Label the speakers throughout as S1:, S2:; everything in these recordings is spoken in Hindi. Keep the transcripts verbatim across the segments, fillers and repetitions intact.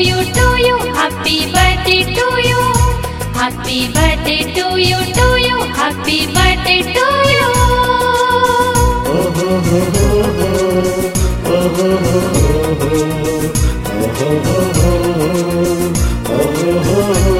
S1: you, to you, happy birthday to you. Happy birthday to you, to you, happy birthday to you. Oh, oh, oh, oh, oh, oh, oh, oh, oh,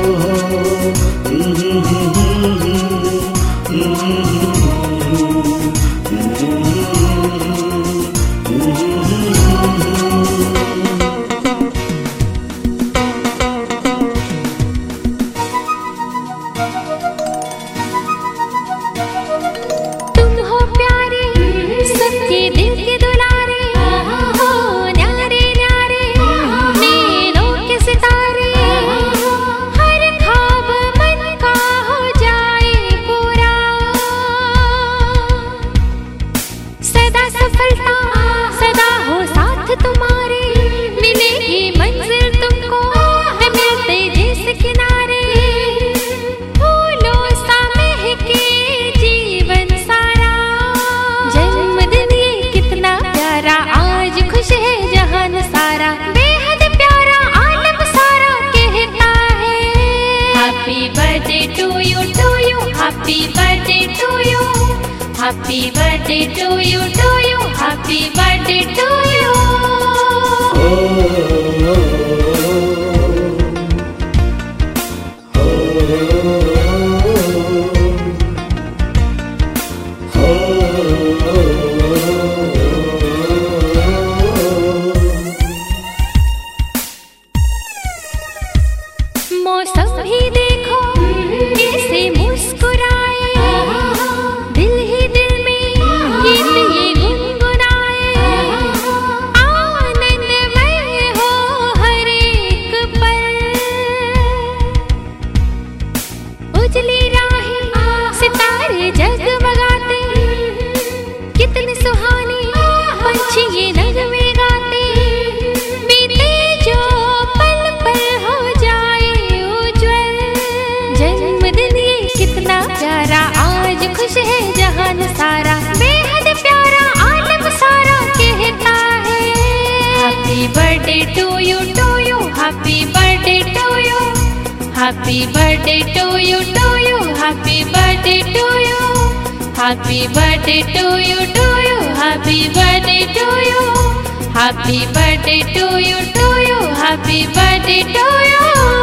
S1: happy birthday to you, happy birthday to you, to you, happy birthday to you. Oh, oh, oh, oh, oh. मौसम ही देखो कैसे मुस्कुराए, दिल ही दिल में गीत ये गुनगुनाए, आनंदमय हो हर एक पल, उजली राहें सितारे जगमगाते, कितने सुहाने पंछी ये नगमे गाते, बीते जो पल पल हो जाए उज्जवल, जन्मदिन ये कितना प्यारा, आज खुश है जहान सारा, बेहद प्यारा आलम सारा कहता है। Happy birthday to you, to you, happy birthday to you, happy birthday to you, to you, happy birthday to you, happy birthday to you, to you, happy birthday to you, happy birthday to you, to you, happy birthday to you.